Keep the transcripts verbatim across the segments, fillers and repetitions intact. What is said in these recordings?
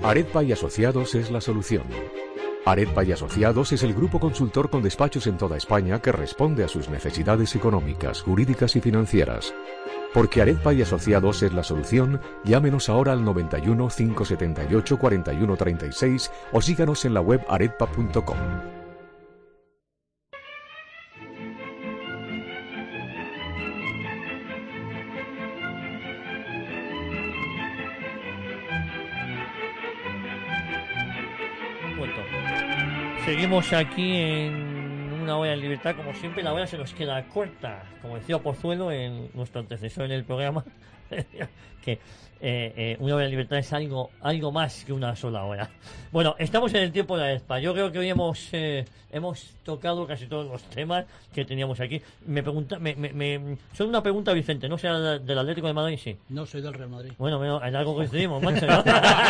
Aredpa y Asociados es la solución. Aredpa y Asociados es el grupo consultor con despachos en toda España que responde a sus necesidades económicas, jurídicas y financieras. Porque Aredpa y Asociados es la solución, llámenos ahora al noventa y uno, cinco setenta y ocho, cuarenta y uno treinta y seis o síganos en la web aredpa punto com. Seguimos aquí en Una Hora en Libertad. Como siempre, la hora se nos queda corta. Como decía Pozuelo, en nuestro antecesor en el programa, que eh, eh, Una Hora en Libertad es algo algo más que una sola hora. Bueno, estamos en el tiempo de la Aredpa. Yo creo que hoy hemos eh, hemos tocado casi todos los temas que teníamos aquí. Me pregunta, me, me, me solo una pregunta, Vicente, ¿no sea del Atlético de Madrid? Sí. No, soy del Real Madrid. Bueno, bueno, es algo que coincidimos, macho, ¿no?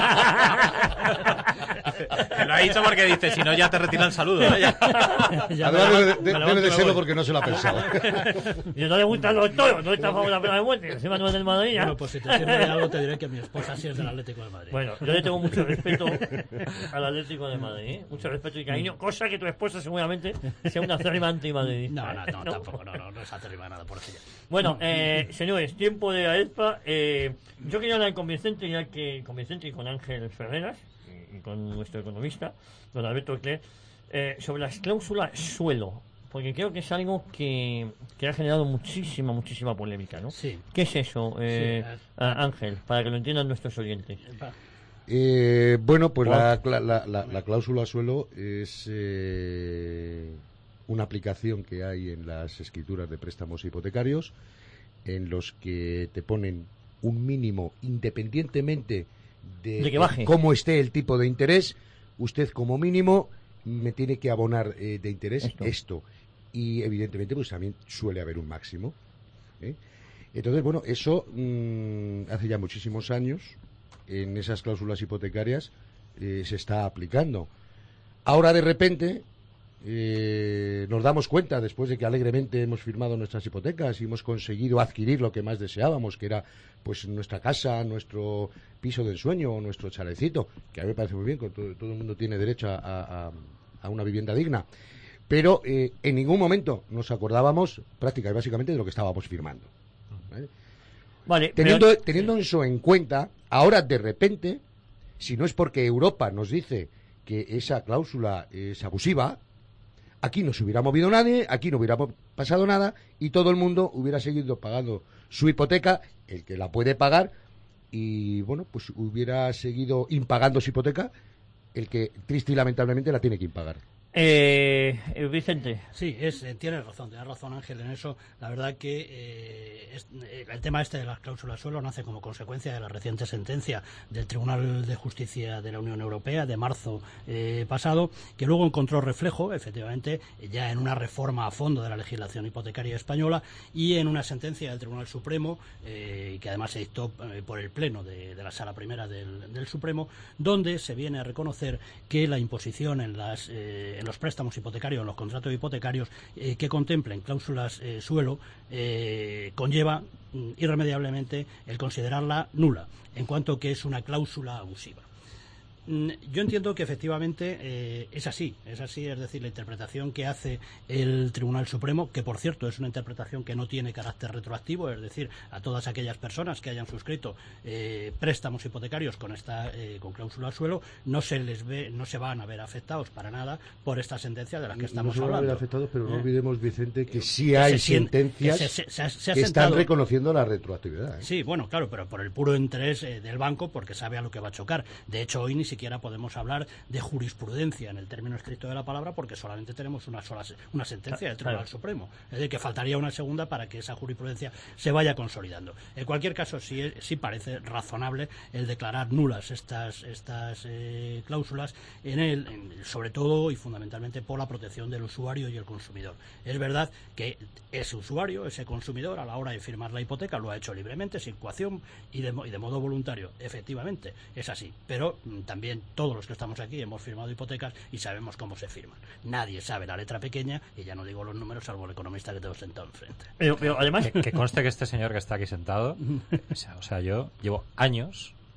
Me lo ha dicho porque dice, si no ya te retiran saludos, ¿no? Ya. Ya Además, debe, de, debe de serlo porque no se lo ha pensado. Y no le gustan los toros, no está a favor de la pena de muerte. Encima no es del Madrid, ¿ya? Bueno, pues si te sirve de algo te diré que mi esposa sí es del Atlético de Madrid. Bueno, yo le tengo mucho respeto al Atlético de Madrid, ¿eh? Mucho respeto y cariño, cosa que tu esposa seguramente sea una acérrima antimadridista. No, no, no, no, tampoco, no, no, no es acérrima nada por ella. Bueno, eh, señores, tiempo de Aredpa. Eh, yo quería hablar con Vicente, ya que con Vicente y con Ángel Ferreras, y con nuestro economista, don Alberto Cler, eh, sobre las cláusulas suelo, porque creo que es algo que, que ha generado muchísima, muchísima polémica, ¿no? Sí. ¿Qué es eso, eh, sí, a, Ángel, para que lo entiendan nuestros oyentes? Eh, bueno, pues la, la, la, la cláusula suelo es eh, una aplicación que hay en las escrituras de préstamos hipotecarios, en los que te ponen un mínimo independientemente de, de que baje. cómo esté el tipo de interés. Usted como mínimo me tiene que abonar eh, de interés esto. esto y evidentemente pues también suele haber un máximo, ¿eh? Entonces bueno, eso mmm, hace ya muchísimos años en esas cláusulas hipotecarias eh, se está aplicando. Ahora de repente eh, nos damos cuenta, después de que alegremente hemos firmado nuestras hipotecas y hemos conseguido adquirir lo que más deseábamos, que era pues nuestra casa, nuestro piso de ensueño o nuestro chalecito, que a mí me parece muy bien, que todo, todo el mundo tiene derecho a, a, a una vivienda digna, pero eh, en ningún momento nos acordábamos prácticamente y básicamente de lo que estábamos firmando, ¿vale? Vale, teniendo, pero... teniendo eso en cuenta, ahora de repente, si no es porque Europa nos dice que esa cláusula es abusiva, aquí no se hubiera movido nadie, aquí no hubiera pasado nada y todo el mundo hubiera seguido pagando su hipoteca, el que la puede pagar, y bueno, pues hubiera seguido impagando su hipoteca el que triste y lamentablemente la tiene que impagar. Eh, Vicente. Sí, es, eh, tiene razón, tiene razón Ángel en eso. La verdad que eh, es, eh, el tema este de las cláusulas suelo nace como consecuencia de la reciente sentencia del Tribunal de Justicia de la Unión Europea de marzo eh, pasado, que luego encontró reflejo, efectivamente, ya en una reforma a fondo de la legislación hipotecaria española y en una sentencia del Tribunal Supremo, eh, que además se dictó eh, por el Pleno de, de la Sala Primera del, del Supremo, donde se viene a reconocer que la imposición en las eh, en los préstamos hipotecarios, en los contratos hipotecarios eh, que contemplen cláusulas eh, suelo, eh, conlleva mm, irremediablemente el considerarla nula, en cuanto que es una cláusula abusiva. Yo entiendo que efectivamente eh, es así, es así, es decir, la interpretación que hace el Tribunal Supremo, que por cierto es una interpretación que no tiene carácter retroactivo, es decir, a todas aquellas personas que hayan suscrito eh, préstamos hipotecarios con esta eh, con cláusula suelo, no se les ve, no se van a ver afectados para nada por esta sentencia de la que estamos no se van hablando. A ver afectados, pero no ¿Eh? olvidemos, Vicente, que sí hay que sentencias que, se, se, se, se que están reconociendo la retroactividad, ¿eh? Sí, bueno, claro, pero por el puro interés eh, del banco, porque sabe a lo que va a chocar. De hecho, hoy ni siquiera podemos hablar de jurisprudencia en el término estricto de la palabra, porque solamente tenemos una sola una sentencia del Tribunal claro. Supremo. Es decir, que faltaría una segunda para que esa jurisprudencia se vaya consolidando. En cualquier caso, sí, sí parece razonable el declarar nulas estas estas eh, cláusulas, en el, en, sobre todo y fundamentalmente por la protección del usuario y el consumidor. Es verdad que ese usuario, ese consumidor, a la hora de firmar la hipoteca, lo ha hecho libremente, sin coacción y de, y de modo voluntario. Efectivamente, es así. Pero mm, también todos los que estamos aquí hemos firmado hipotecas y sabemos cómo se firman. Nadie sabe la letra pequeña y ya no digo los números salvo el economista que tengo sentado enfrente. Pero, pero además... Que, que conste que este señor que está aquí sentado, o sea, o sea, yo llevo años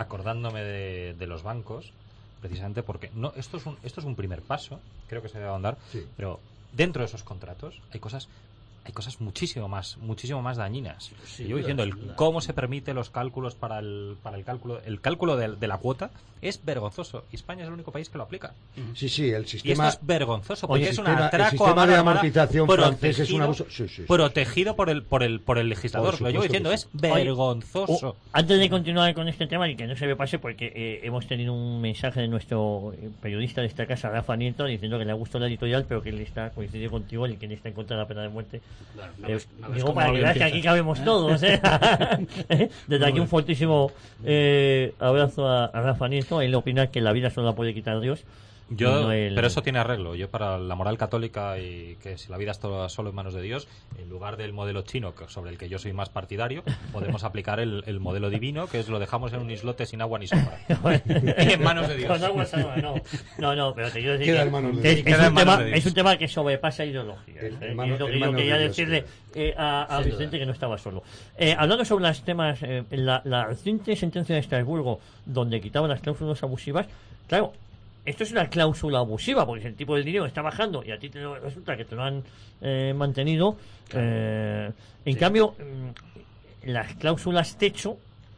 acordándome de, de los bancos, precisamente porque no esto es un esto es un primer paso, creo que se debe ahondar, sí. Pero dentro de esos contratos hay cosas hay cosas muchísimo más muchísimo más dañinas. Sí, yo diciendo el duda. cómo se permite los cálculos para el para el cálculo el cálculo de, de la cuota es vergonzoso. Y España es el único país que lo aplica. Sí, sí, el Y sistema... esto es vergonzoso porque Oye, es un sistema- el atraco sistema a mano de armada amortización francés es un protegido- abuso. Sí, sí, sí. protegido por el por el por el legislador. Por Lo llevo supuesto diciendo, que es sí. vergonzoso. Oh, antes de continuar con este tema y que no se me pase, porque eh, hemos tenido un mensaje de nuestro eh, periodista de esta casa, Rafa Nieto, diciendo que le ha gustado la editorial, pero que él está coincide contigo y que él está en contra de la pena de muerte. Claro, no Eh, ves- no ves digo cómo para lo que veas que empiezas. aquí cabemos todos. ¿eh? Desde aquí un fortísimo eh, abrazo a, a Rafa Nieto. Él opina que la vida solo la puede quitar Dios. Yo, No el- pero eso tiene arreglo. Yo para la moral católica y que si la vida está solo en manos de Dios, en lugar del modelo chino que- sobre el que yo soy más partidario, podemos aplicar el, el modelo divino, que es lo dejamos en un islote sin agua ni sombra. En manos de Dios. Con agua salva, no. No, no, pero te quiero decir Queda que en manos de que es, Dios. es Queda en un manos tema, de Dios. es un tema que sobrepasa ideologías. En- ¿eh? en Y mano- es lo en que yo manos quería de Dios, decirle eh, a, a Sin Vicente duda. que no estaba solo. Eh, hablando sobre los temas, eh, la, la reciente sentencia de Estrasburgo, donde quitaban las cláusulas abusivas, claro, esto es una cláusula abusiva, porque si el tipo de dinero está bajando y a ti te lo- resulta que te lo han eh, mantenido, eh, en Sí. cambio, mm, las cláusulas techo,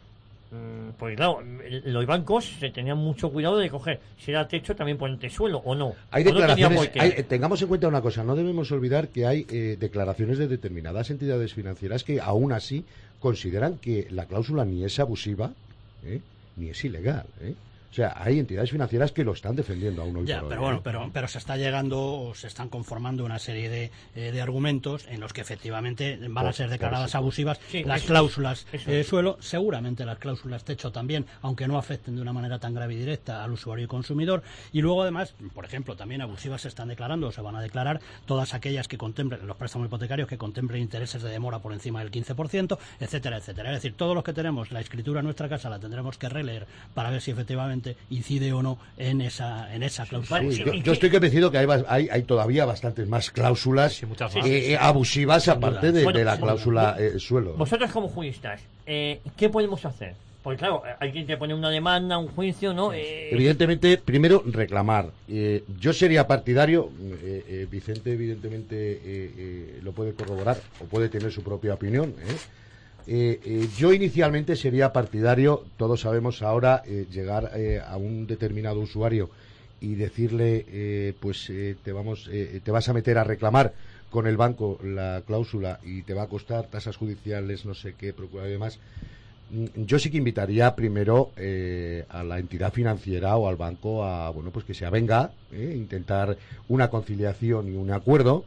mm, porque claro, mm, los bancos se tenían mucho cuidado de coger, si era techo también ponerte suelo o no. Hay O no tenía declaraciones, por qué. hay- eh, tengamos en cuenta una cosa, no debemos olvidar que hay eh, declaraciones de determinadas entidades financieras que aún así consideran que la cláusula ni es abusiva, ¿eh? ni es ilegal, ¿eh? O sea, hay entidades financieras que lo están defendiendo aún hoy Ya, por hoy, pero ¿eh? bueno, pero, pero se está llegando o se están conformando una serie de, eh, de argumentos en los que efectivamente van Por- a ser por declaradas supuesto. abusivas Sí, las eso- cláusulas eso. eh, suelo, seguramente las cláusulas techo también, aunque no afecten de una manera tan grave y directa al usuario y consumidor. Y luego además, por ejemplo, también abusivas se están declarando o se van a declarar todas aquellas que contemplen los préstamos hipotecarios que contemplen intereses de demora por encima del quince por ciento, etcétera, etcétera. Es decir, todos los que tenemos la escritura en nuestra casa la tendremos que releer para ver si efectivamente incide o no en esa en esa cláusula. Vale, Sí, sí, yo, ¿y yo qué- estoy convencido que hay, bas- hay, hay todavía bastantes más cláusulas Sí, muchas eh, más. eh, abusivas aparte de, Bueno, de la sí. cláusula eh, suelo. Vosotros como juristas, eh, ¿qué podemos hacer? Porque claro, hay quien te pone una demanda, un juicio, ¿no? Eh, Evidentemente, primero reclamar. Eh, yo sería partidario, eh, eh, Vicente evidentemente eh, eh, lo puede corroborar o puede tener su propia opinión. ¿eh? Eh, eh, yo inicialmente sería partidario, todos sabemos ahora, eh, llegar eh, a un determinado usuario y decirle, eh, pues eh, te vamos, eh, te vas a meter a reclamar con el banco la cláusula y te va a costar tasas judiciales, no sé qué, procura y demás. Mm, Yo sí que invitaría primero eh, a la entidad financiera o al banco a, bueno, pues que se avenga, eh, intentar una conciliación y un acuerdo.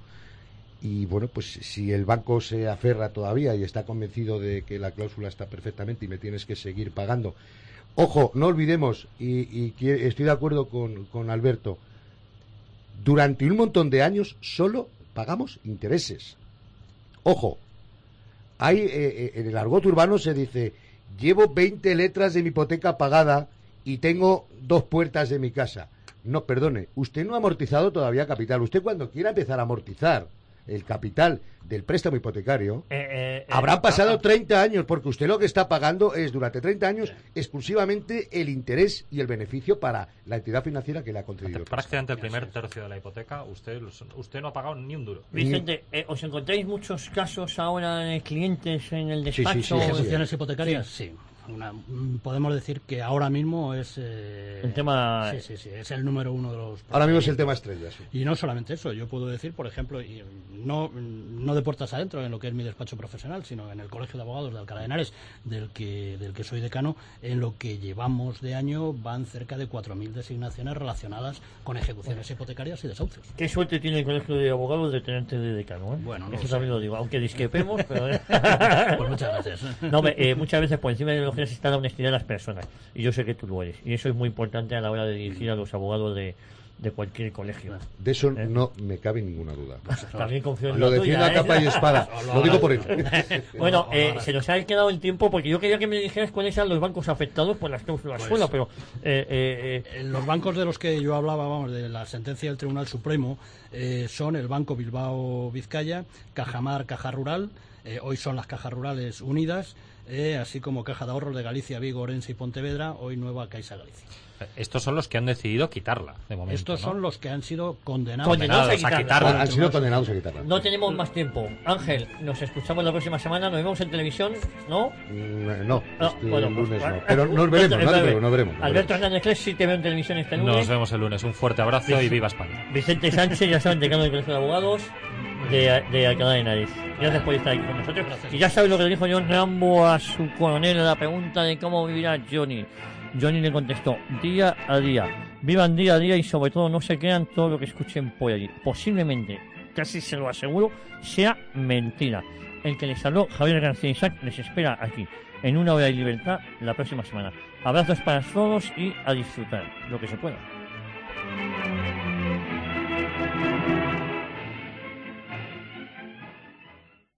Y bueno, pues si el banco se aferra todavía y está convencido de que la cláusula está perfectamente y me tienes que seguir pagando. Ojo, no olvidemos, y, y que- estoy de acuerdo con, con Alberto, durante un montón de años solo pagamos intereses. Ojo, hay eh, eh, en el argot urbano se dice, llevo veinte letras de mi hipoteca pagada y tengo dos puertas de mi casa. No, perdone, usted no ha amortizado todavía capital. Usted cuando quiera empezar a amortizar el capital del préstamo hipotecario, eh, eh, eh, habrán pasado ah, treinta años, porque usted lo que está pagando es durante treinta años exclusivamente el interés y el beneficio para la entidad financiera que le ha concedido. el Prácticamente el primer tercio de la hipoteca, usted usted no ha pagado ni un duro. Vicente, eh, ¿os encontráis muchos casos ahora de clientes en el Sí, sí, despacho? sí, sí, Ejecuciones hipotecarias, sí. Una- mm, podemos decir que ahora mismo es eh, El tema- sí, sí, sí, es el número uno de los Ahora mismo es el tema estrella. Sí. y no solamente eso, yo puedo decir, por ejemplo, y no, no de puertas adentro en lo que es mi despacho profesional, sino en el Colegio de Abogados de Alcalá de Henares, del que, del que soy decano, en lo que llevamos de año van cerca de cuatro mil designaciones relacionadas con ejecuciones hipotecarias y desahucios. Qué suerte tiene el Colegio de Abogados de tenerte de decano, ¿eh? Bueno, no Eso lo sé. también lo digo, aunque discrepemos, pero... Pues muchas gracias. No, me- eh, muchas veces por encima de la ideología está la honestidad de las personas. Y yo sé que tú lo eres. Y eso es muy importante a la hora de dirigir a los abogados de, de cualquier colegio. De eso ¿Eh? no me cabe ninguna duda. También confío en Lo la defiendo tuya, a capa ¿eh? y espada. Lo digo por él. Bueno, eh, se nos ha quedado el tiempo porque yo quería que me dijeras cuáles eran los bancos afectados por las cláusulas Pues- suelo, pero... eh, eh, eh, Eh, Los bancos de los que yo hablaba, vamos, de la sentencia del Tribunal Supremo, eh, son el Banco Bilbao Vizcaya, Cajamar, Caja Rural, eh, hoy son las Cajas Rurales Unidas, eh, así como Caja de Ahorros de Galicia, Vigo, Orense y Pontevedra, hoy nueva Caixa Galicia. Estos son los que han decidido quitarla, de momento. Estos ¿no? son los que han sido condenados, Condenados a quitarla. quitarla. Han sido condenados a quitarla. No tenemos más tiempo. Ángel, nos escuchamos la próxima semana, nos vemos en televisión, ¿no? Mm, No, No, este bueno, lunes pues, no. Pero nos veremos, en no, breve. pero nos veremos. nos Alberto veremos. Hernández Cles, sí te veo en televisión este lunes. Nos vemos el lunes. Un fuerte abrazo y viva España. Vicente Sánchez, ya saben, decano del Colegio de Abogados de, de Alcalá de Henares. Gracias por estar aquí con nosotros. Y ya saben lo que le dijo John Rambo a su coronel a la pregunta de cómo vivirá Johnny. Johnny le contestó, día a día. Vivan día a día y sobre todo no se crean todo lo que escuchen por allí. Posiblemente, casi se lo aseguro, sea mentira. El que les habló, Javier García Isaac, les espera aquí, en Una Hora de Libertad, la próxima semana. Abrazos para todos y a disfrutar lo que se pueda.